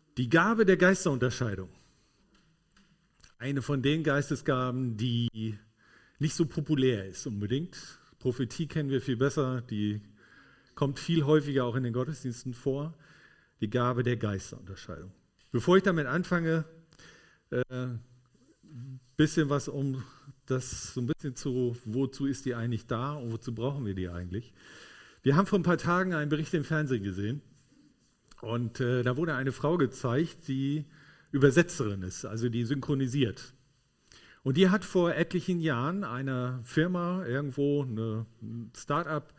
Die Gabe der Geisterunterscheidung. Eine von den Geistesgaben, die nicht so populär ist unbedingt. Prophetie kennen wir viel besser, die kommt viel häufiger auch in den Gottesdiensten vor. Die Gabe der Geisterunterscheidung. Bevor ich damit anfange, bisschen was um das so ein bisschen zu, wozu ist die eigentlich da und wozu brauchen wir die eigentlich? Wir haben vor ein paar Tagen einen Bericht im Fernsehen gesehen und da wurde eine Frau gezeigt, die Übersetzerin ist, also die synchronisiert. Und die hat vor etlichen Jahren einer Firma, irgendwo, ein Start-up,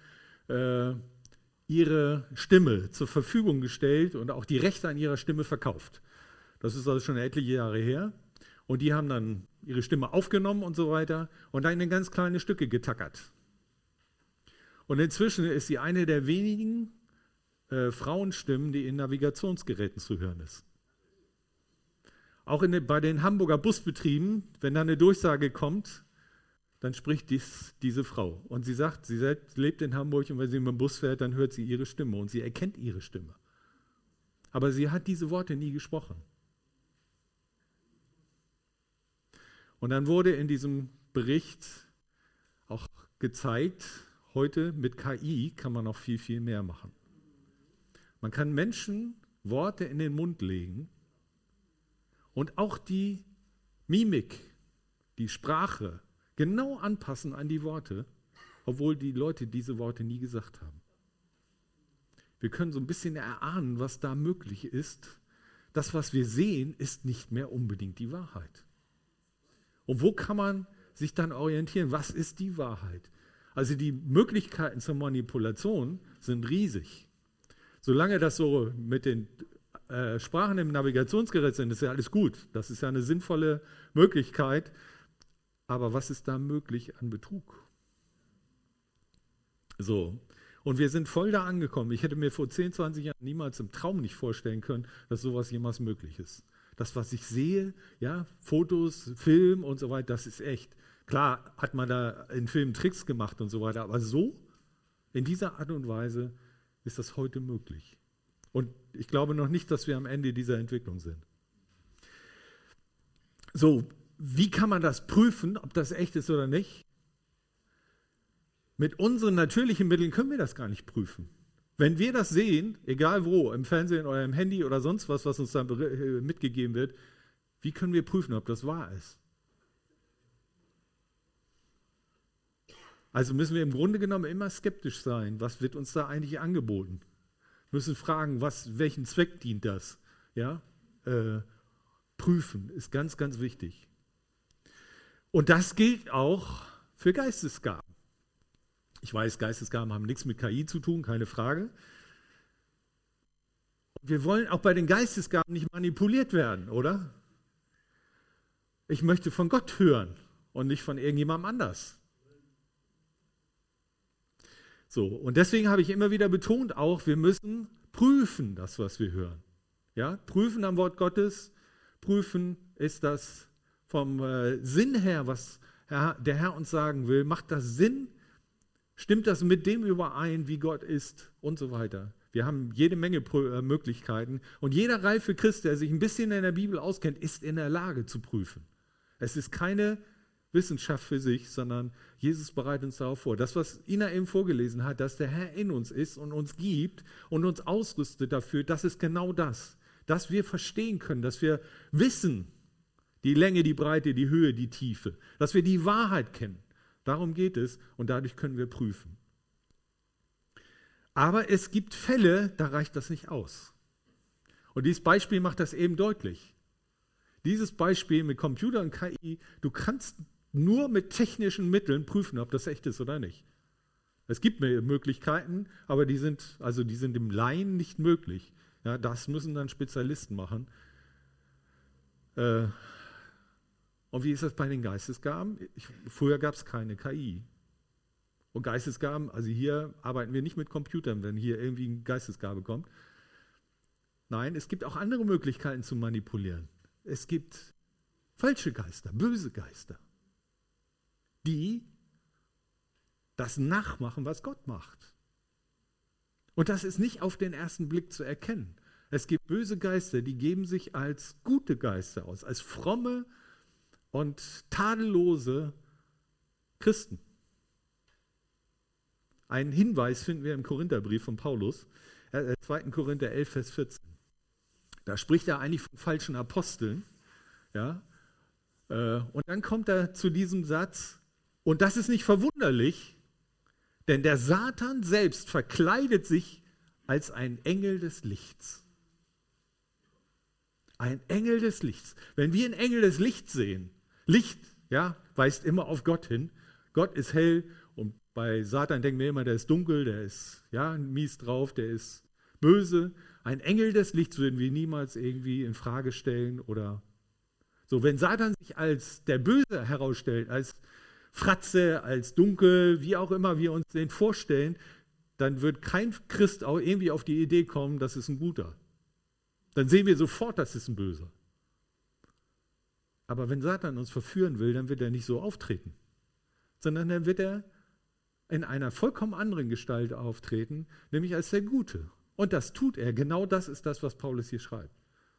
ihre Stimme zur Verfügung gestellt und auch die Rechte an ihrer Stimme verkauft. Das ist also schon etliche Jahre her. Und die haben dann ihre Stimme aufgenommen und so weiter und dann in ganz kleine Stücke getackert. Und inzwischen ist sie eine der wenigen Frauenstimmen, die in Navigationsgeräten zu hören ist. Auch bei den Hamburger Busbetrieben, wenn da eine Durchsage kommt, dann spricht diese Frau. Und sie sagt, sie selbst lebt in Hamburg und wenn sie mit dem Bus fährt, dann hört sie ihre Stimme und sie erkennt ihre Stimme. Aber sie hat diese Worte nie gesprochen. Und dann wurde in diesem Bericht auch gezeigt, heute mit KI kann man noch viel, viel mehr machen. Man kann Menschen Worte in den Mund legen und auch die Mimik, die Sprache genau anpassen an die Worte, obwohl die Leute diese Worte nie gesagt haben. Wir können so ein bisschen erahnen, was da möglich ist. Das, was wir sehen, ist nicht mehr unbedingt die Wahrheit. Und wo kann man sich dann orientieren? Was ist die Wahrheit? Also die Möglichkeiten zur Manipulation sind riesig. Solange das so mit den Sprachen im Navigationsgerät sind, ist ja alles gut. Das ist ja eine sinnvolle Möglichkeit. Aber was ist da möglich an Betrug? So. Und wir sind voll da angekommen. Ich hätte mir vor 10, 20 Jahren niemals im Traum nicht vorstellen können, dass sowas jemals möglich ist. Das, was ich sehe, ja, Fotos, Film und so weiter, das ist echt. Klar hat man da in Filmen Tricks gemacht und so weiter, aber so, in dieser Art und Weise ist das heute möglich. Und ich glaube noch nicht, dass wir am Ende dieser Entwicklung sind. So, wie kann man das prüfen, ob das echt ist oder nicht? Mit unseren natürlichen Mitteln können wir das gar nicht prüfen. Wenn wir das sehen, egal wo, im Fernsehen oder im Handy oder sonst was uns da mitgegeben wird, wie können wir prüfen, ob das wahr ist? Also müssen wir im Grunde genommen immer skeptisch sein. Was wird uns da eigentlich angeboten? Wir müssen fragen, welchen Zweck dient das? Ja? Prüfen ist ganz, ganz wichtig. Und das gilt auch für Geistesgaben. Ich weiß, Geistesgaben haben nichts mit KI zu tun, keine Frage. Wir wollen auch bei den Geistesgaben nicht manipuliert werden, oder? Ich möchte von Gott hören und nicht von irgendjemandem anders. So, und deswegen habe ich immer wieder betont auch, wir müssen prüfen das, was wir hören. Ja, prüfen am Wort Gottes, prüfen, ist das vom Sinn her, was der Herr uns sagen will, macht das Sinn? Stimmt das mit dem überein, wie Gott ist und so weiter? Wir haben jede Menge Möglichkeiten und jeder reife Christ, der sich ein bisschen in der Bibel auskennt, ist in der Lage zu prüfen. Es ist keine Wissenschaft für sich, sondern Jesus bereitet uns darauf vor. Das, was Ina eben vorgelesen hat, dass der Herr in uns ist und uns gibt und uns ausrüstet dafür, das ist genau das. Dass wir verstehen können, dass wir wissen, die Länge, die Breite, die Höhe, die Tiefe, dass wir die Wahrheit kennen. Darum geht es und dadurch können wir prüfen. Aber es gibt Fälle, da reicht das nicht aus. Und dieses Beispiel macht das eben deutlich. Dieses Beispiel mit Computer und KI, du kannst nur mit technischen Mitteln prüfen, ob das echt ist oder nicht. Es gibt Möglichkeiten, aber die sind im Laien nicht möglich. Ja, das müssen dann Spezialisten machen. Und wie ist das bei den Geistesgaben? Früher gab es keine KI. Und Geistesgaben, also hier arbeiten wir nicht mit Computern, wenn hier irgendwie eine Geistesgabe kommt. Nein, es gibt auch andere Möglichkeiten zu manipulieren. Es gibt falsche Geister, böse Geister, die das nachmachen, was Gott macht. Und das ist nicht auf den ersten Blick zu erkennen. Es gibt böse Geister, die geben sich als gute Geister aus, als fromme und tadellose Christen. Einen Hinweis finden wir im Korintherbrief von Paulus, 2. Korinther 11, Vers 14. Da spricht er eigentlich von falschen Aposteln. Ja? Und dann kommt er zu diesem Satz, und das ist nicht verwunderlich, denn der Satan selbst verkleidet sich als ein Engel des Lichts. Ein Engel des Lichts. Wenn wir einen Engel des Lichts sehen, Licht, ja, weist immer auf Gott hin. Gott ist hell und bei Satan denken wir immer, der ist dunkel, der ist ja, mies drauf, der ist böse. Ein Engel des Lichts würden wir niemals irgendwie in Frage stellen oder so. Wenn Satan sich als der Böse herausstellt, als Fratze, als dunkel, wie auch immer wir uns den vorstellen, dann wird kein Christ auch irgendwie auf die Idee kommen, das ist ein Guter. Dann sehen wir sofort, das ist ein Böser. Aber wenn Satan uns verführen will, dann wird er nicht so auftreten, sondern dann wird er in einer vollkommen anderen Gestalt auftreten, nämlich als der Gute. Und das tut er. Genau das ist das, was Paulus hier schreibt.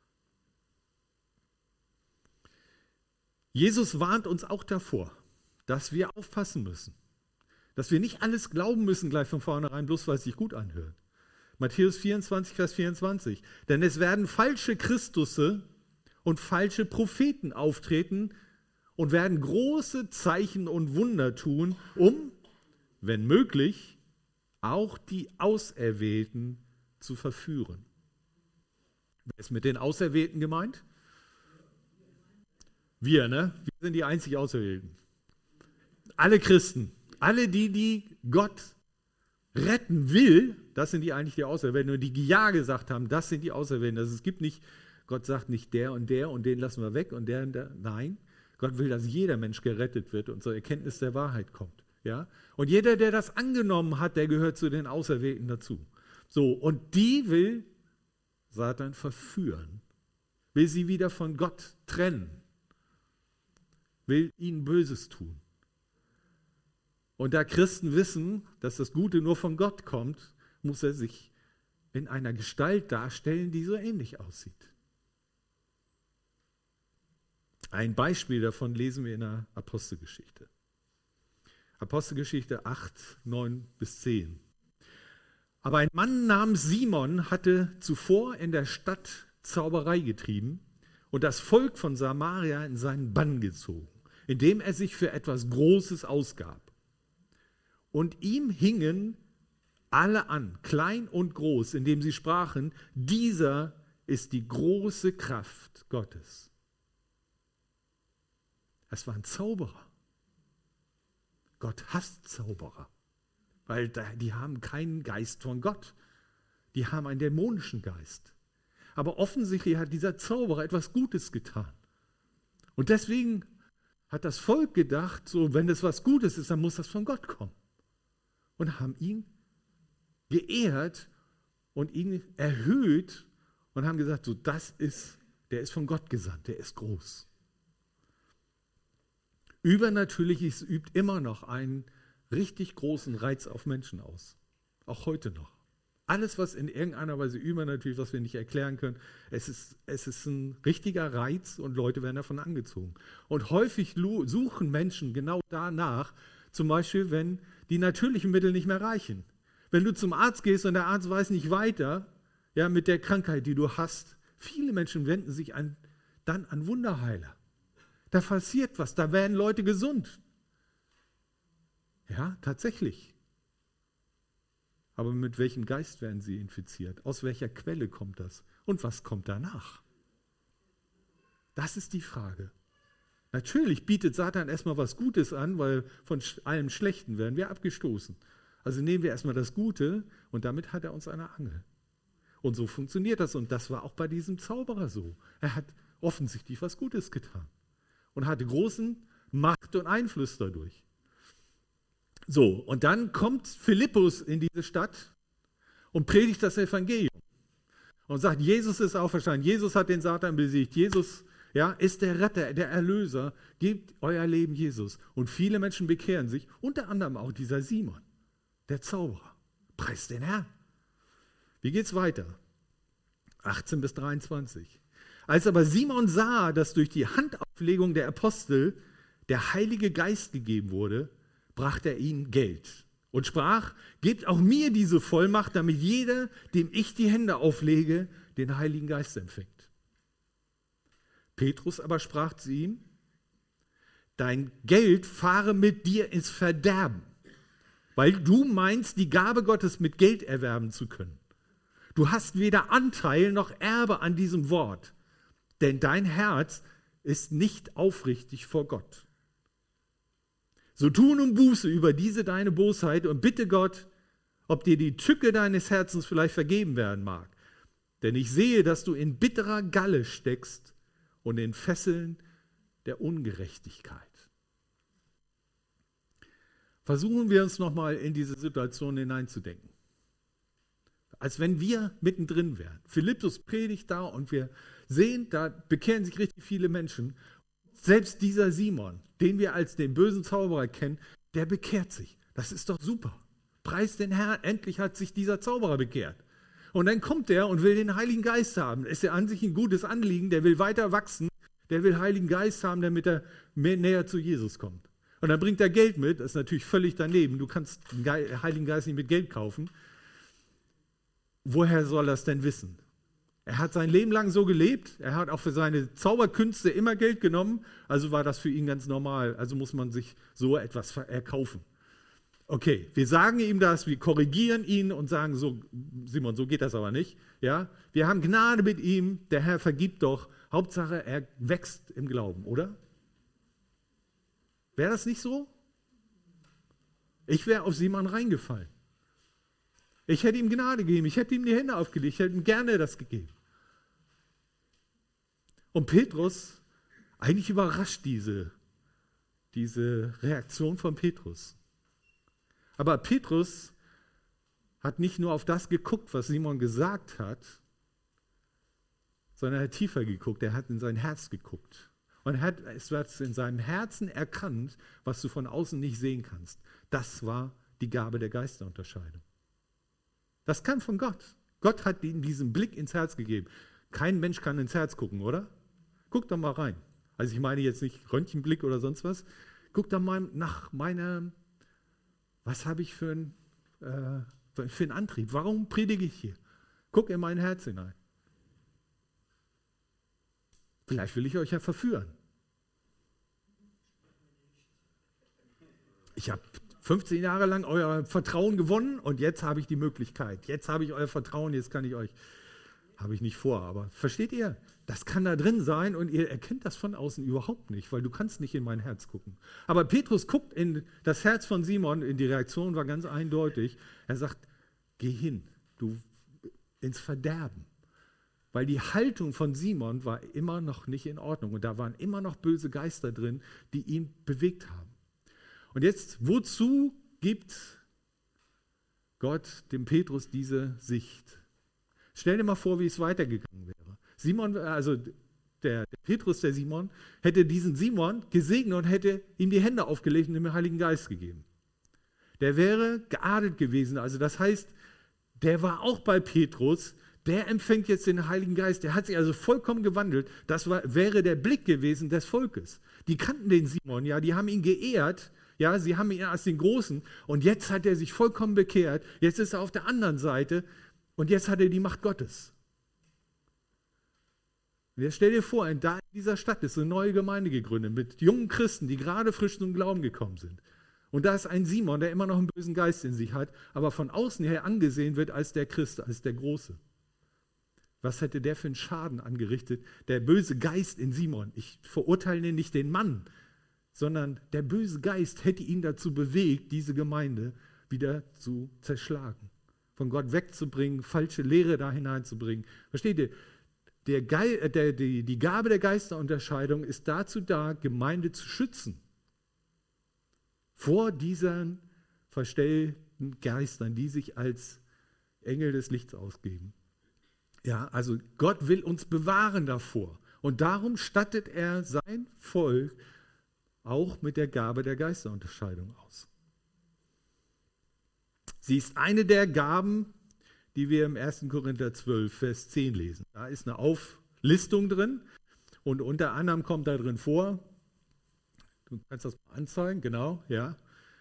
Jesus warnt uns auch davor, dass wir aufpassen müssen. Dass wir nicht alles glauben müssen gleich von vornherein, bloß weil es sich gut anhört. Matthäus 24, Vers 24. Denn es werden falsche Christusse und falsche Propheten auftreten und werden große Zeichen und Wunder tun, um, wenn möglich, auch die Auserwählten zu verführen. Wer ist mit den Auserwählten gemeint? Wir, ne? Wir sind die einzig Auserwählten. Alle Christen, alle die Gott retten will, das sind die eigentlich die Auserwählten. Und die Ja gesagt haben, das sind die Auserwählten. Also es gibt nicht, Gott sagt nicht der und den lassen wir weg und der und der. Nein, Gott will, dass jeder Mensch gerettet wird und zur Erkenntnis der Wahrheit kommt. Ja? Und jeder, der das angenommen hat, der gehört zu den Auserwählten dazu. So, und die will Satan verführen, will sie wieder von Gott trennen, will ihnen Böses tun. Und da Christen wissen, dass das Gute nur von Gott kommt, muss er sich in einer Gestalt darstellen, die so ähnlich aussieht. Ein Beispiel davon lesen wir in der Apostelgeschichte. Apostelgeschichte 8, 9 bis 10. Aber ein Mann namens Simon hatte zuvor in der Stadt Zauberei getrieben und das Volk von Samaria in seinen Bann gezogen, indem er sich für etwas Großes ausgab. Und ihm hingen alle an, klein und groß, indem sie sprachen, dieser ist die große Kraft Gottes. Es war ein Zauberer. Gott hasst Zauberer, weil die haben keinen Geist von Gott. Die haben einen dämonischen Geist. Aber offensichtlich hat dieser Zauberer etwas Gutes getan. Und deswegen hat das Volk gedacht, so, wenn das was Gutes ist, dann muss das von Gott kommen. Und haben ihn geehrt und ihn erhöht und haben gesagt, so, der ist von Gott gesandt, der ist groß. Übernatürliches übt immer noch einen richtig großen Reiz auf Menschen aus. Auch heute noch. Alles, was in irgendeiner Weise übernatürlich, was wir nicht erklären können, es ist ein richtiger Reiz und Leute werden davon angezogen. Und häufig suchen Menschen genau danach, zum Beispiel, wenn die natürlichen Mittel nicht mehr reichen. Wenn du zum Arzt gehst und der Arzt weiß nicht weiter, ja, mit der Krankheit, die du hast, viele Menschen wenden sich dann an Wunderheiler. Da passiert was, da werden Leute gesund. Ja, tatsächlich. Aber mit welchem Geist werden sie infiziert? Aus welcher Quelle kommt das? Und was kommt danach? Das ist die Frage. Natürlich bietet Satan erstmal was Gutes an, weil von allem Schlechten werden wir abgestoßen. Also nehmen wir erstmal das Gute und damit hat er uns eine Angel. Und so funktioniert das. Und das war auch bei diesem Zauberer so. Er hat offensichtlich was Gutes getan und hatte großen Macht und Einfluss dadurch. So, und dann kommt Philippus in diese Stadt und predigt das Evangelium und sagt, Jesus ist auferstanden, Jesus hat den Satan besiegt, Jesus ist der Retter, der Erlöser, gebt euer Leben Jesus. Und viele Menschen bekehren sich, unter anderem auch dieser Simon, der Zauberer. Preist den Herrn. Wie geht's weiter? 18 bis 23. Als aber Simon sah, dass durch die Handauflegung der Apostel der Heilige Geist gegeben wurde, brachte er ihnen Geld und sprach, gebt auch mir diese Vollmacht, damit jeder, dem ich die Hände auflege, den Heiligen Geist empfängt. Petrus aber sprach zu ihm, dein Geld fahre mit dir ins Verderben, weil du meinst, die Gabe Gottes mit Geld erwerben zu können. Du hast weder Anteil noch Erbe an diesem Wort, denn dein Herz ist nicht aufrichtig vor Gott. So tu nun Buße über diese deine Bosheit und bitte Gott, ob dir die Tücke deines Herzens vielleicht vergeben werden mag. Denn ich sehe, dass du in bitterer Galle steckst und in Fesseln der Ungerechtigkeit. Versuchen wir uns nochmal in diese Situation hineinzudenken. Als wenn wir mittendrin wären. Philippus predigt da und wir sehen, da bekehren sich richtig viele Menschen. Selbst dieser Simon, den wir als den bösen Zauberer kennen, der bekehrt sich. Das ist doch super. Preis den Herrn, endlich hat sich dieser Zauberer bekehrt. Und dann kommt er und will den Heiligen Geist haben. Ist ja an sich ein gutes Anliegen, der will weiter wachsen, der will Heiligen Geist haben, damit er näher zu Jesus kommt. Und dann bringt er Geld mit, das ist natürlich völlig daneben. Du kannst den Heiligen Geist nicht mit Geld kaufen. Woher soll er es denn wissen? Er hat sein Leben lang so gelebt, er hat auch für seine Zauberkünste immer Geld genommen, also war das für ihn ganz normal, also muss man sich so etwas erkaufen. Okay, wir sagen ihm das, wir korrigieren ihn und sagen so, Simon, so geht das aber nicht. Ja? Wir haben Gnade mit ihm, der Herr vergibt doch, Hauptsache er wächst im Glauben, oder? Wäre das nicht so? Ich wäre auf Simon reingefallen. Ich hätte ihm Gnade gegeben, ich hätte ihm die Hände aufgelegt, ich hätte ihm gerne das gegeben. Und Petrus, eigentlich überrascht diese Reaktion von Petrus. Aber Petrus hat nicht nur auf das geguckt, was Simon gesagt hat, sondern er hat tiefer geguckt, er hat in sein Herz geguckt. Und er hat es in seinem Herzen erkannt, was du von außen nicht sehen kannst. Das war die Gabe der Geisterunterscheidung. Das kam von Gott. Gott hat ihm diesen Blick ins Herz gegeben. Kein Mensch kann ins Herz gucken, oder? Guck doch mal rein. Also ich meine jetzt nicht Röntgenblick oder sonst was. Guck doch mal nach meiner, was habe ich für einen Antrieb? Warum predige ich hier? Guck in mein Herz hinein. Vielleicht will ich euch ja verführen. Ich habe 15 Jahre lang euer Vertrauen gewonnen und jetzt habe ich die Möglichkeit. Jetzt habe ich euer Vertrauen, jetzt kann ich euch, habe ich nicht vor, aber versteht ihr? Das kann da drin sein und ihr erkennt das von außen überhaupt nicht, weil du kannst nicht in mein Herz gucken. Aber Petrus guckt in das Herz von Simon, die Reaktion war ganz eindeutig. Er sagt, geh hin, du ins Verderben. Weil die Haltung von Simon war immer noch nicht in Ordnung und da waren immer noch böse Geister drin, die ihn bewegt haben. Und jetzt, wozu gibt Gott dem Petrus diese Sicht? Stell dir mal vor, wie es weitergegangen wäre. Simon, also der Petrus, der Simon, hätte diesen Simon gesegnet und hätte ihm die Hände aufgelegt und ihm den Heiligen Geist gegeben. Der wäre geadelt gewesen. Also das heißt, der war auch bei Petrus, der empfängt jetzt den Heiligen Geist. Der hat sich also vollkommen gewandelt. Das wäre der Blick gewesen des Volkes. Die kannten den Simon, ja, die haben ihn geehrt. Ja, sie haben ihn als den Großen und jetzt hat er sich vollkommen bekehrt. Jetzt ist er auf der anderen Seite und jetzt hat er die Macht Gottes. Und jetzt stell dir vor, in dieser Stadt ist eine neue Gemeinde gegründet mit jungen Christen, die gerade frisch zum Glauben gekommen sind. Und da ist ein Simon, der immer noch einen bösen Geist in sich hat, aber von außen her angesehen wird als der Christ, als der Große. Was hätte der für einen Schaden angerichtet? Der böse Geist in Simon. Ich verurteile nicht den Mann, sondern der böse Geist hätte ihn dazu bewegt, diese Gemeinde wieder zu zerschlagen, von Gott wegzubringen, falsche Lehre da hineinzubringen. Versteht ihr? Die Gabe der Geisterunterscheidung ist dazu da, Gemeinde zu schützen vor diesen verstellten Geistern, die sich als Engel des Lichts ausgeben. Ja, also Gott will uns bewahren davor und darum stattet er sein Volk auch mit der Gabe der Geisterunterscheidung aus. Sie ist eine der Gaben, die wir im 1. Korinther 12, Vers 10 lesen. Da ist eine Auflistung drin und unter anderem kommt da drin vor, du kannst das mal anzeigen, genau, ja.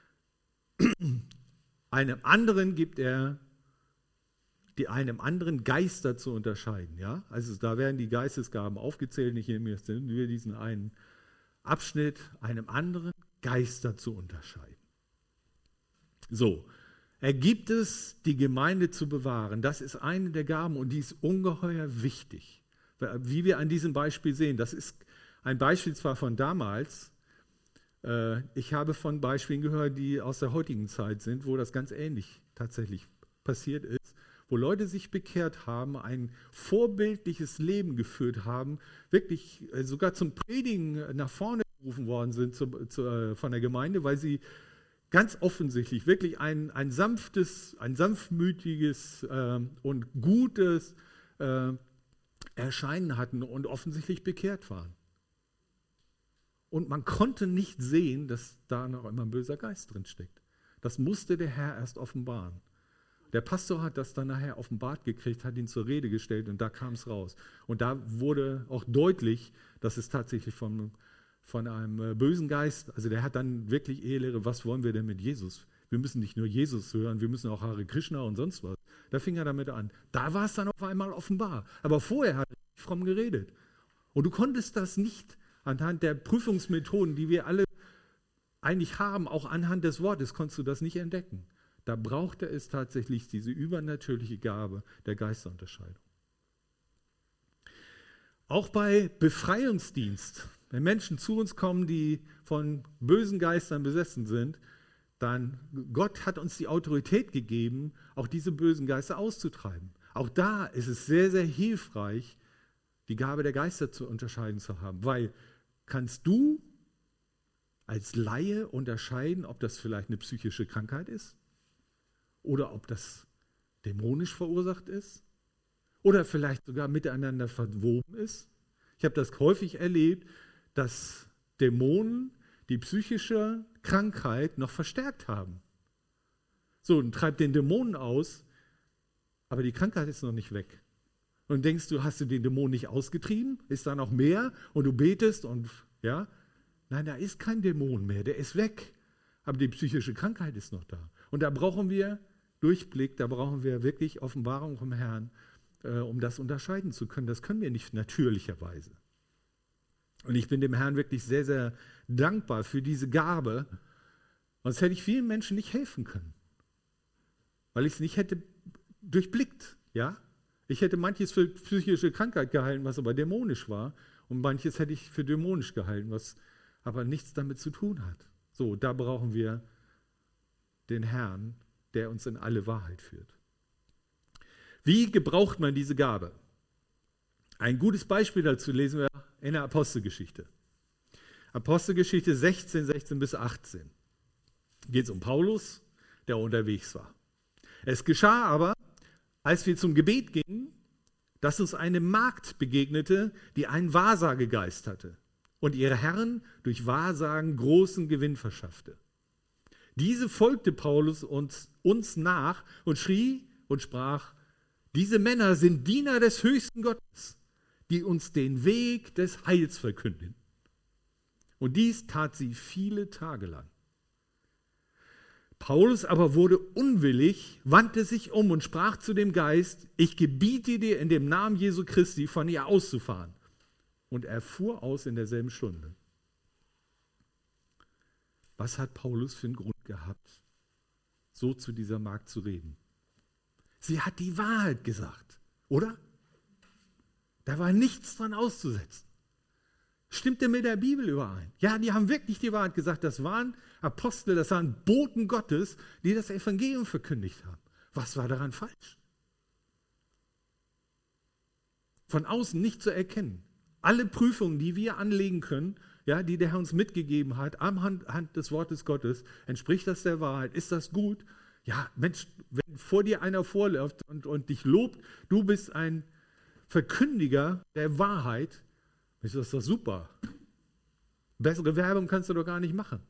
Einem anderen gibt er, einem anderen Geister zu unterscheiden, ja. Also da werden die Geistesgaben aufgezählt, nicht nur diesen einen Abschnitt, einem anderen Geister zu unterscheiden. So, er gibt es, die Gemeinde zu bewahren. Das ist eine der Gaben und die ist ungeheuer wichtig. Wie wir an diesem Beispiel sehen, das ist ein Beispiel zwar von damals, ich habe von Beispielen gehört, die aus der heutigen Zeit sind, wo das ganz ähnlich tatsächlich passiert ist, wo Leute sich bekehrt haben, ein vorbildliches Leben geführt haben, wirklich sogar zum Predigen nach vorne gerufen worden sind von der Gemeinde, weil sie ganz offensichtlich wirklich ein sanftmütiges und gutes Erscheinen hatten und offensichtlich bekehrt waren. Und man konnte nicht sehen, dass da noch immer ein böser Geist drin steckt. Das musste der Herr erst offenbaren. Der Pastor hat das dann nachher offenbart gekriegt, hat ihn zur Rede gestellt und da kam es raus. Und da wurde auch deutlich, dass es tatsächlich von einem bösen Geist, also der hat dann wirklich Ehelehre, was wollen wir denn mit Jesus? Wir müssen nicht nur Jesus hören, wir müssen auch Hare Krishna und sonst was. Da fing er damit an. Da war es dann auf einmal offenbar. Aber vorher hat er fromm geredet. Und du konntest das nicht anhand der Prüfungsmethoden, die wir alle eigentlich haben, auch anhand des Wortes, konntest du das nicht entdecken. Da brauchte es tatsächlich diese übernatürliche Gabe der Geisterunterscheidung. Auch bei Befreiungsdienst, wenn Menschen zu uns kommen, die von bösen Geistern besessen sind, dann Gott hat uns die Autorität gegeben, auch diese bösen Geister auszutreiben. Auch da ist es sehr, sehr hilfreich, die Gabe der Geister zu unterscheiden zu haben, weil kannst du als Laie unterscheiden, ob das vielleicht eine psychische Krankheit ist oder ob das dämonisch verursacht ist oder vielleicht sogar miteinander verwoben ist. Ich habe das häufig erlebt, dass Dämonen die psychische Krankheit noch verstärkt haben. So, und treibt den Dämonen aus, aber die Krankheit ist noch nicht weg. Und denkst du, hast du den Dämon nicht ausgetrieben? Ist da noch mehr? Und du betest und ja? Nein, da ist kein Dämon mehr, der ist weg. Aber die psychische Krankheit ist noch da. Und da brauchen wir Durchblick, da brauchen wir wirklich Offenbarung vom Herrn, um das unterscheiden zu können. Das können wir nicht natürlicherweise. Und ich bin dem Herrn wirklich sehr, sehr dankbar für diese Gabe. Sonst hätte ich vielen Menschen nicht helfen können. Weil ich es nicht hätte durchblickt. Ja? Ich hätte manches für psychische Krankheit gehalten, was aber dämonisch war. Und manches hätte ich für dämonisch gehalten, was aber nichts damit zu tun hat. So, da brauchen wir den Herrn, der uns in alle Wahrheit führt. Wie gebraucht man diese Gabe? Ein gutes Beispiel dazu lesen wir in der Apostelgeschichte. Apostelgeschichte 16 bis 18. Geht es um Paulus, der unterwegs war. Es geschah aber, als wir zum Gebet gingen, dass uns eine Magd begegnete, die einen Wahrsagegeist hatte und ihre Herren durch Wahrsagen großen Gewinn verschaffte. Diese folgte Paulus uns nach und schrie und sprach: Diese Männer sind Diener des höchsten Gottes, die uns den Weg des Heils verkünden. Und dies tat sie viele Tage lang. Paulus aber wurde unwillig, wandte sich um und sprach zu dem Geist: Ich gebiete dir in dem Namen Jesu Christi, von ihr auszufahren. Und er fuhr aus in derselben Stunde. Was hat Paulus für einen Grund gehabt, so zu dieser Magd zu reden? Sie hat die Wahrheit gesagt, oder? Da war nichts dran auszusetzen. Stimmte mit der Bibel überein. Ja, die haben wirklich die Wahrheit gesagt. Das waren Apostel, das waren Boten Gottes, die das Evangelium verkündigt haben. Was war daran falsch? Von außen nicht zu erkennen. Alle Prüfungen, die wir anlegen können, ja, die der Herr uns mitgegeben hat, anhand des Wortes Gottes, entspricht das der Wahrheit? Ist das gut? Ja, Mensch, wenn vor dir einer vorläuft und dich lobt, du bist ein Verkündiger der Wahrheit, ist das doch super. Bessere Werbung kannst du doch gar nicht machen.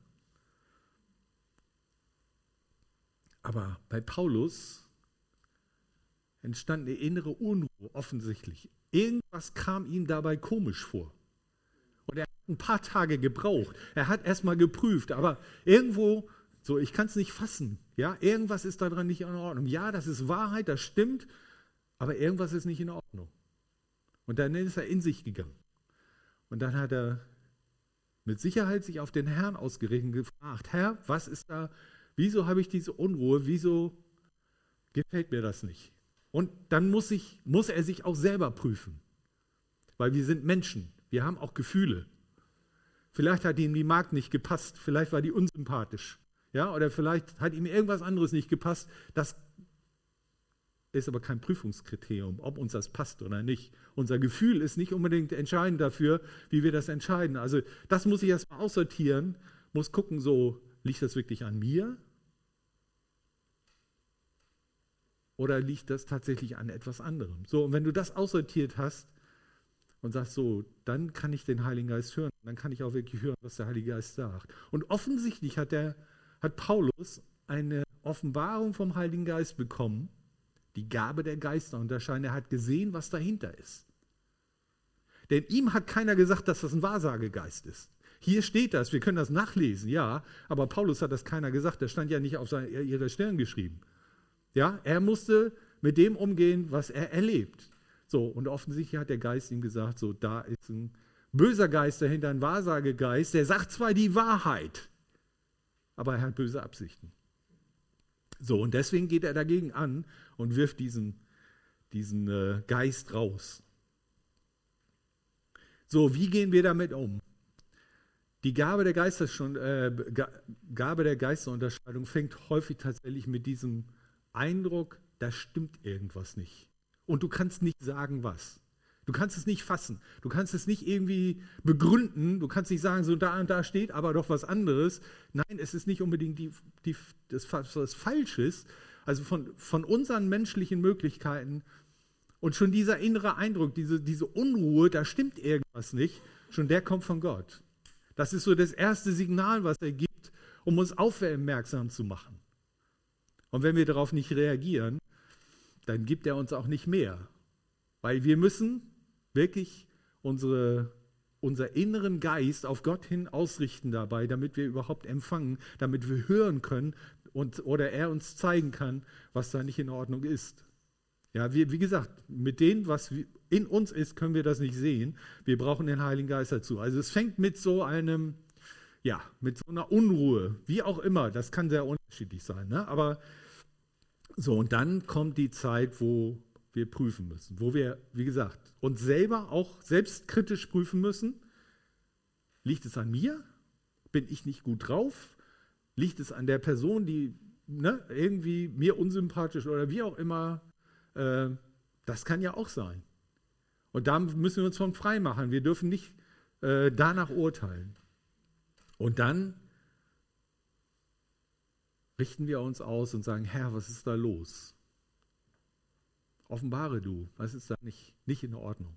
Aber bei Paulus, entstand eine innere Unruhe, offensichtlich. Irgendwas kam ihm dabei komisch vor. Und er hat ein paar Tage gebraucht. Er hat erstmal geprüft, aber irgendwo, so, ich kann es nicht fassen. Ja, irgendwas ist daran nicht in Ordnung. Ja, das ist Wahrheit, das stimmt, aber irgendwas ist nicht in Ordnung. Und dann ist er in sich gegangen. Und dann hat er mit Sicherheit sich auf den Herrn ausgerichtet und gefragt, Herr, was ist da, wieso habe ich diese Unruhe, wieso gefällt mir das nicht? Und dann muss er sich auch selber prüfen, weil wir sind Menschen, wir haben auch Gefühle. Vielleicht hat ihm die Magd nicht gepasst, vielleicht war die unsympathisch, ja, oder vielleicht hat ihm irgendwas anderes nicht gepasst. Das ist aber kein Prüfungskriterium, ob uns das passt oder nicht. Unser Gefühl ist nicht unbedingt entscheidend dafür, wie wir das entscheiden. Also das muss ich erstmal aussortieren, muss gucken, so, liegt das wirklich an mir? Oder liegt das tatsächlich an etwas anderem? So, und wenn du das aussortiert hast und sagst so, dann kann ich den Heiligen Geist hören, dann kann ich auch wirklich hören, was der Heilige Geist sagt. Und offensichtlich hat Paulus eine Offenbarung vom Heiligen Geist bekommen, die Gabe der Geisterunterscheidung. Er hat gesehen, was dahinter ist. Denn ihm hat keiner gesagt, dass das ein Wahrsagegeist ist. Hier steht das, wir können das nachlesen, ja, aber Paulus hat das keiner gesagt, das stand ja nicht auf ihrer Stirn geschrieben. Ja, er musste mit dem umgehen, was er erlebt. So, und offensichtlich hat der Geist ihm gesagt, so, da ist ein böser Geist dahinter, ein Wahrsagegeist, der sagt zwar die Wahrheit, aber er hat böse Absichten. So, und deswegen geht er dagegen an und wirft diesen Geist raus. So, wie gehen wir damit um? Die Gabe der Geisterunterscheidung fängt häufig tatsächlich mit diesem Eindruck, da stimmt irgendwas nicht. Und du kannst nicht sagen, was. Du kannst es nicht fassen. Du kannst es nicht irgendwie begründen. Du kannst nicht sagen, so da und da steht aber doch was anderes. Nein, es ist nicht unbedingt das Falsches. Also von unseren menschlichen Möglichkeiten und schon dieser innere Eindruck, diese Unruhe, da stimmt irgendwas nicht, schon der kommt von Gott. Das ist so das erste Signal, was er gibt, um uns aufmerksam zu machen. Und wenn wir darauf nicht reagieren, dann gibt er uns auch nicht mehr. Weil wir müssen wirklich unser inneren Geist auf Gott hin ausrichten dabei, damit wir überhaupt empfangen, damit wir hören können oder er uns zeigen kann, was da nicht in Ordnung ist. Ja, wie gesagt, mit dem, was in uns ist, können wir das nicht sehen. Wir brauchen den Heiligen Geist dazu. Also es fängt mit so einer Unruhe, wie auch immer, das kann sehr unterschiedlich sein, ne? Aber so, und dann kommt die Zeit, wo wir prüfen müssen, wo wir, wie gesagt, uns selber auch selbstkritisch prüfen müssen. Liegt es an mir? Bin ich nicht gut drauf? Liegt es an der Person, die irgendwie mir unsympathisch oder wie auch immer? Das kann ja auch sein. Und da müssen wir uns von frei machen. Wir dürfen nicht danach urteilen. Und dann richten wir uns aus und sagen, Herr, was ist da los? Offenbare du, was ist da nicht in Ordnung?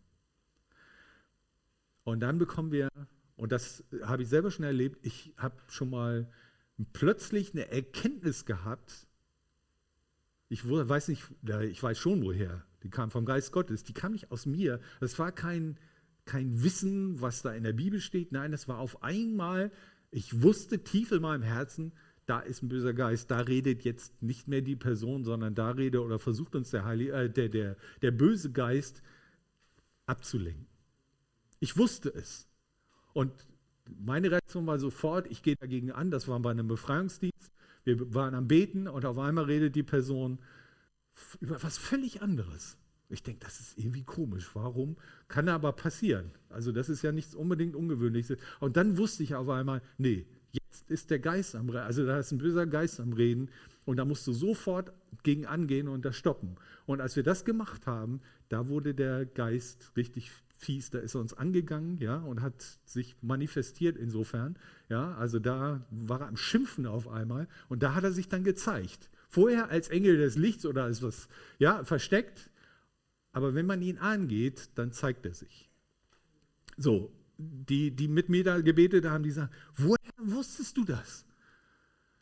Und dann bekommen wir, und das habe ich selber schon erlebt, ich habe schon mal plötzlich eine Erkenntnis gehabt, ich weiß schon woher, die kam vom Geist Gottes, die kam nicht aus mir, das war kein Wissen, was da in der Bibel steht, nein, das war auf einmal, ich wusste tief in meinem Herzen, da ist ein böser Geist, da redet jetzt nicht mehr die Person, sondern da redet oder versucht uns der böse Geist abzulenken. Ich wusste es. Und meine Reaktion war sofort, ich gehe dagegen an, das war bei einem Befreiungsdienst, wir waren am Beten und auf einmal redet die Person über was völlig anderes. Ich denke, das ist irgendwie komisch. Warum? Kann aber passieren. Also das ist ja nichts unbedingt Ungewöhnliches. Und dann wusste ich auf einmal, nee, jetzt ist der Geist am Reden, also da ist ein böser Geist am Reden und da musst du sofort gegen angehen und das stoppen. Und als wir das gemacht haben, da wurde der Geist richtig fies, da ist er uns angegangen, ja, und hat sich manifestiert insofern, ja, also da war er am Schimpfen auf einmal und da hat er sich dann gezeigt. Vorher als Engel des Lichts oder als was, ja, versteckt, aber wenn man ihn angeht, dann zeigt er sich. So, die mit mir da gebetet haben, die sagen, woher wusstest du das?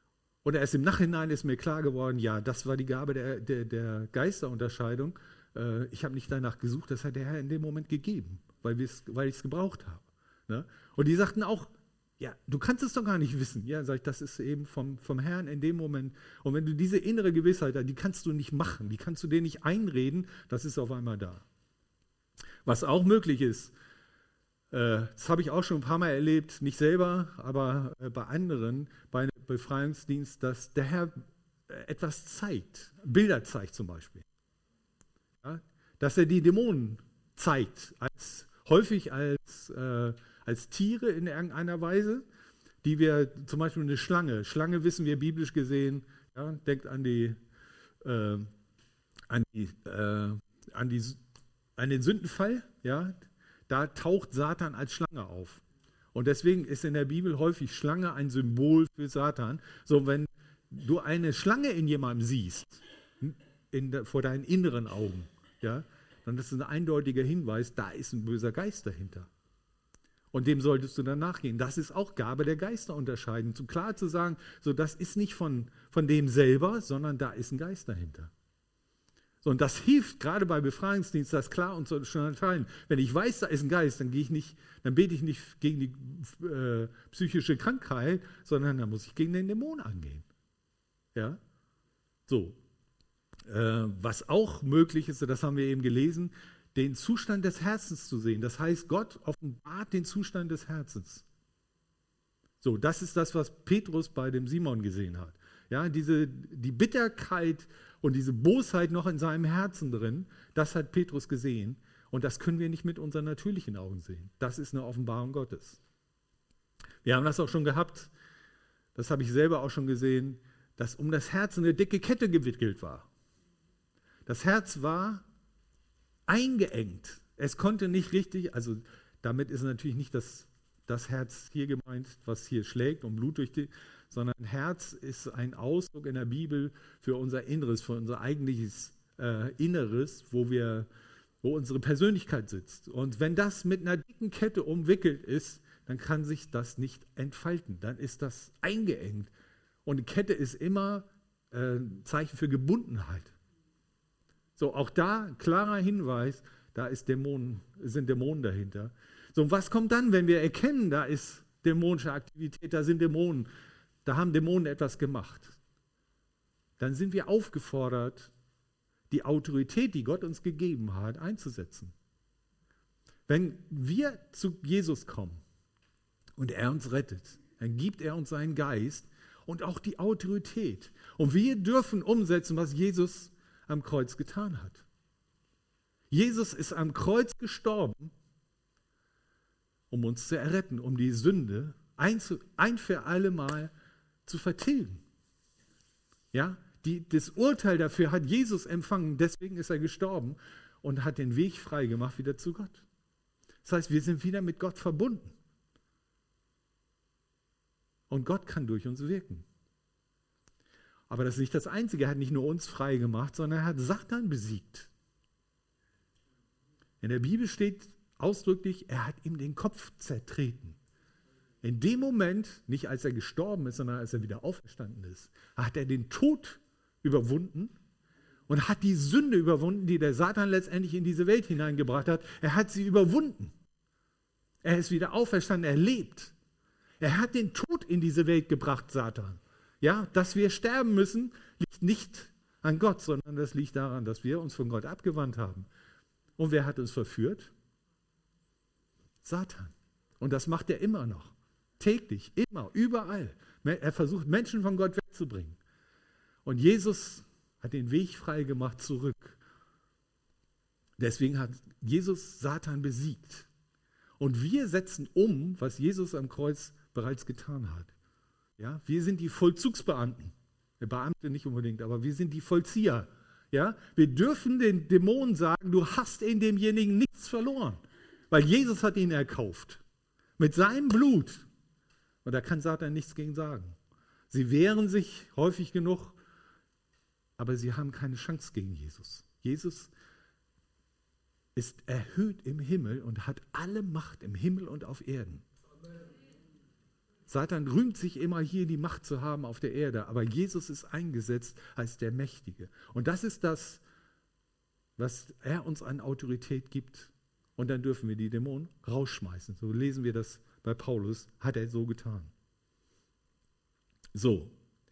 Und erst im Nachhinein ist mir klar geworden, ja, das war die Gabe der Geisterunterscheidung. Ich habe nicht danach gesucht, das hat der Herr in dem Moment gegeben, weil ich es gebraucht habe. Ne? Und die sagten auch, ja, du kannst es doch gar nicht wissen. Ja, sag ich, das ist eben vom Herrn in dem Moment. Und wenn du diese innere Gewissheit hast, die kannst du nicht machen, die kannst du dir nicht einreden, das ist auf einmal da. Was auch möglich ist, das habe ich auch schon ein paar Mal erlebt, nicht selber, aber bei anderen, bei einem Befreiungsdienst, dass der Herr etwas zeigt, Bilder zeigt zum Beispiel. Ja, dass er die Dämonen zeigt, häufig als Tiere in irgendeiner Weise, die wir, zum Beispiel eine Schlange. Schlange wissen wir biblisch gesehen, ja, denkt an den Sündenfall, ja, da taucht Satan als Schlange auf. Und deswegen ist in der Bibel häufig Schlange ein Symbol für Satan. So, wenn du eine Schlange in jemandem siehst, vor deinen inneren Augen, ja, dann ist es ein eindeutiger Hinweis, da ist ein böser Geist dahinter. Und dem solltest du dann nachgehen. Das ist auch Gabe der Geisterunterscheidung. So klar zu sagen, so das ist nicht von dem selber, sondern da ist ein Geist dahinter. So, und das hilft gerade bei Befreiungsdienst, das klar und zu unterscheiden. Wenn ich weiß, da ist ein Geist, dann bete ich nicht gegen die psychische Krankheit, sondern dann muss ich gegen den Dämon angehen. Ja? So. Was auch möglich ist, das haben wir eben gelesen, den Zustand des Herzens zu sehen. Das heißt, Gott offenbart den Zustand des Herzens. So, das ist das, was Petrus bei dem Simon gesehen hat. Ja, die Bitterkeit und diese Bosheit noch in seinem Herzen drin, das hat Petrus gesehen. Und das können wir nicht mit unseren natürlichen Augen sehen. Das ist eine Offenbarung Gottes. Wir haben das auch schon gehabt, das habe ich selber auch schon gesehen, dass um das Herz eine dicke Kette gewickelt war. Das Herz war eingeengt. Es konnte nicht richtig, also damit ist natürlich nicht das Herz hier gemeint, was hier schlägt und Blut durch die, sondern Herz ist ein Ausdruck in der Bibel für unser Inneres, für unser eigentliches Inneres, wo unsere Persönlichkeit sitzt. Und wenn das mit einer dicken Kette umwickelt ist, dann kann sich das nicht entfalten. Dann ist das eingeengt. Und die Kette ist immer Zeichen für Gebundenheit. So, auch da klarer Hinweis, da sind Dämonen dahinter. So, und was kommt dann, wenn wir erkennen, da ist dämonische Aktivität, da sind Dämonen, da haben Dämonen etwas gemacht? Dann sind wir aufgefordert, die Autorität, die Gott uns gegeben hat, einzusetzen. Wenn wir zu Jesus kommen und er uns rettet, dann gibt er uns seinen Geist und auch die Autorität. Und wir dürfen umsetzen, was Jesus am Kreuz getan hat. Jesus ist am Kreuz gestorben, um uns zu erretten, um die Sünde ein für alle Mal zu vertilgen. Ja, das Urteil dafür hat Jesus empfangen, deswegen ist er gestorben und hat den Weg frei gemacht wieder zu Gott. Das heißt, wir sind wieder mit Gott verbunden. Und Gott kann durch uns wirken. Aber das ist nicht das Einzige. Er hat nicht nur uns frei gemacht, sondern er hat Satan besiegt. In der Bibel steht ausdrücklich, er hat ihm den Kopf zertreten. In dem Moment, nicht als er gestorben ist, sondern als er wieder auferstanden ist, hat er den Tod überwunden und hat die Sünde überwunden, die der Satan letztendlich in diese Welt hineingebracht hat. Er hat sie überwunden. Er ist wieder auferstanden, er lebt. Er hat den Tod in diese Welt gebracht, Satan. Ja, dass wir sterben müssen, liegt nicht an Gott, sondern das liegt daran, dass wir uns von Gott abgewandt haben. Und wer hat uns verführt? Satan. Und das macht er immer noch. Täglich, immer, überall. Er versucht, Menschen von Gott wegzubringen. Und Jesus hat den Weg frei gemacht zurück. Deswegen hat Jesus Satan besiegt. Und wir setzen um, was Jesus am Kreuz bereits getan hat. Ja, wir sind die Vollzugsbeamten. Beamte nicht unbedingt, aber wir sind die Vollzieher. Ja, wir dürfen den Dämonen sagen, du hast in demjenigen nichts verloren, weil Jesus hat ihn erkauft. Mit seinem Blut. Und da kann Satan nichts gegen sagen. Sie wehren sich häufig genug, aber sie haben keine Chance gegen Jesus. Jesus ist erhöht im Himmel und hat alle Macht im Himmel und auf Erden. Satan rühmt sich immer, hier die Macht zu haben auf der Erde, aber Jesus ist eingesetzt als der Mächtige. Und das ist das, was er uns an Autorität gibt. Und dann dürfen wir die Dämonen rausschmeißen. So lesen wir das bei Paulus, hat er so getan. So.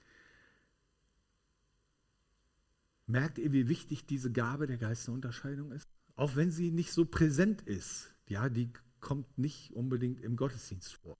Merkt ihr, wie wichtig diese Gabe der Geisterunterscheidung ist? Auch wenn sie nicht so präsent ist. Ja, die kommt nicht unbedingt im Gottesdienst vor.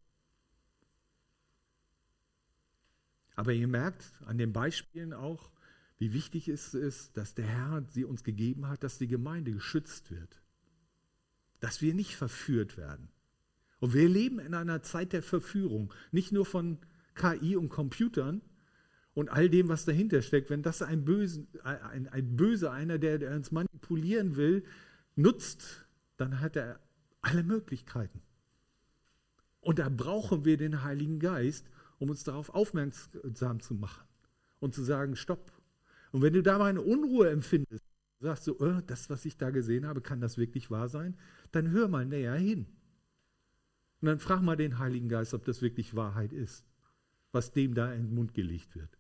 Aber ihr merkt an den Beispielen auch, wie wichtig es ist, dass der Herr sie uns gegeben hat, dass die Gemeinde geschützt wird. Dass wir nicht verführt werden. Und wir leben in einer Zeit der Verführung, nicht nur von KI und Computern und all dem, was dahinter steckt. Wenn das ein Böser, einer, der uns manipulieren will, nutzt, dann hat er alle Möglichkeiten. Und da brauchen wir den Heiligen Geist, um uns darauf aufmerksam zu machen und zu sagen, stopp. Und wenn du da mal eine Unruhe empfindest, sagst du, das, was ich da gesehen habe, kann das wirklich wahr sein? Dann hör mal näher hin. Und dann frag mal den Heiligen Geist, ob das wirklich Wahrheit ist, was dem da in den Mund gelegt wird.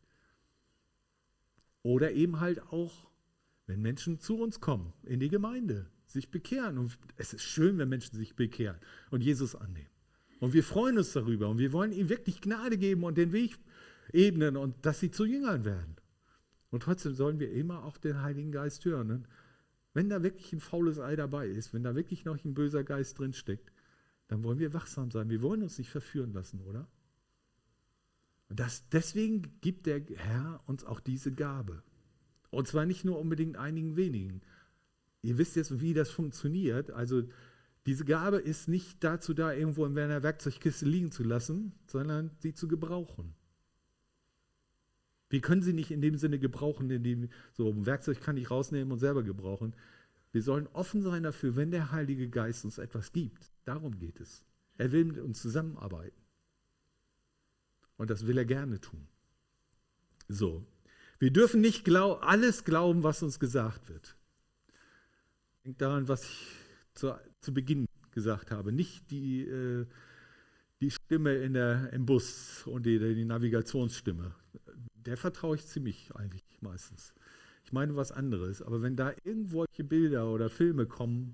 Oder eben halt auch, wenn Menschen zu uns kommen, in die Gemeinde, sich bekehren. Und es ist schön, wenn Menschen sich bekehren und Jesus annehmen. Und wir freuen uns darüber und wir wollen ihnen wirklich Gnade geben und den Weg ebnen und dass sie zu Jüngern werden. Und trotzdem sollen wir immer auch den Heiligen Geist hören. Und wenn da wirklich ein faules Ei dabei ist, wenn da wirklich noch ein böser Geist drinsteckt, dann wollen wir wachsam sein. Wir wollen uns nicht verführen lassen, oder? Und deswegen gibt der Herr uns auch diese Gabe. Und zwar nicht nur unbedingt einigen wenigen. Ihr wisst jetzt, wie das funktioniert. Also diese Gabe ist nicht dazu da, irgendwo in einer Werkzeugkiste liegen zu lassen, sondern sie zu gebrauchen. Wir können sie nicht in dem Sinne gebrauchen, indem so ein Werkzeug kann ich rausnehmen und selber gebrauchen. Wir sollen offen sein dafür, wenn der Heilige Geist uns etwas gibt. Darum geht es. Er will mit uns zusammenarbeiten. Und das will er gerne tun. So. Wir dürfen nicht alles glauben, was uns gesagt wird. Denkt daran, was ich zu Beginn gesagt habe. Nicht die Stimme im Bus und die Navigationsstimme. Der vertraue ich ziemlich eigentlich meistens. Ich meine was anderes. Aber wenn da irgendwelche Bilder oder Filme kommen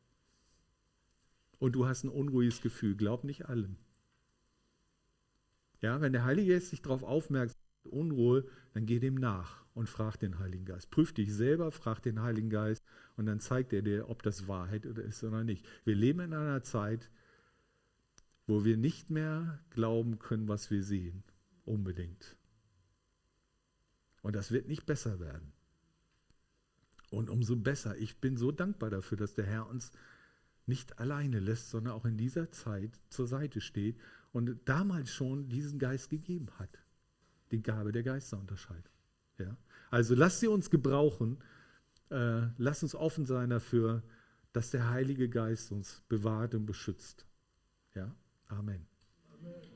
und du hast ein unruhiges Gefühl, glaub nicht allen. Ja, wenn der Heilige Geist dich darauf aufmerksam macht, Unruhe, dann geh dem nach und frag den Heiligen Geist. Prüf dich selber, frag den Heiligen Geist und dann zeigt er dir, ob das Wahrheit ist oder nicht. Wir leben in einer Zeit, wo wir nicht mehr glauben können, was wir sehen. Unbedingt. Und das wird nicht besser werden. Und umso besser. Ich bin so dankbar dafür, dass der Herr uns nicht alleine lässt, sondern auch in dieser Zeit zur Seite steht und damals schon diesen Geist gegeben hat. Die Gabe der Geisterunterscheidung. Ja? Also lasst sie uns gebrauchen. Lasst uns offen sein dafür, dass der Heilige Geist uns bewahrt und beschützt. Ja? Amen. Amen.